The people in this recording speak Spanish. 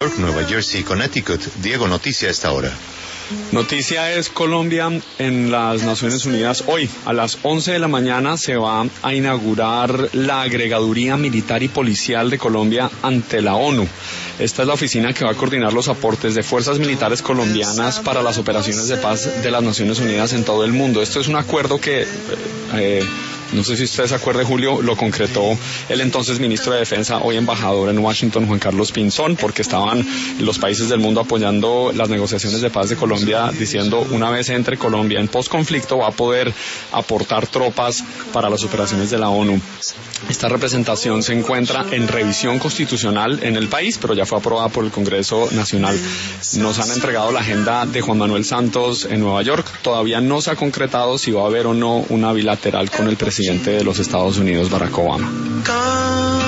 Nueva Jersey y Connecticut. Diego, noticia a esta hora. Noticia es Colombia en las Naciones Unidas. Hoy a las 11 de la mañana se va a inaugurar la Agregaduría Militar y Policial de Colombia ante la ONU. Esta es la oficina que va a coordinar los aportes de fuerzas militares colombianas para las operaciones de paz de las Naciones Unidas en todo el mundo. Esto es un acuerdo que no sé si usted se acuerde, Julio, lo concretó el entonces ministro de Defensa, hoy embajador en Washington, Juan Carlos Pinzón, porque estaban los países del mundo apoyando las negociaciones de paz de Colombia, diciendo una vez entre Colombia en posconflicto va a poder aportar tropas para las operaciones de la ONU. Esta representación se encuentra en revisión constitucional en el país, pero ya fue aprobada por el Congreso Nacional. Nos han entregado la agenda de Juan Manuel Santos en Nueva York. Todavía no se ha concretado si va a haber o no una bilateral con el presidente de los Estados Unidos, Barack Obama.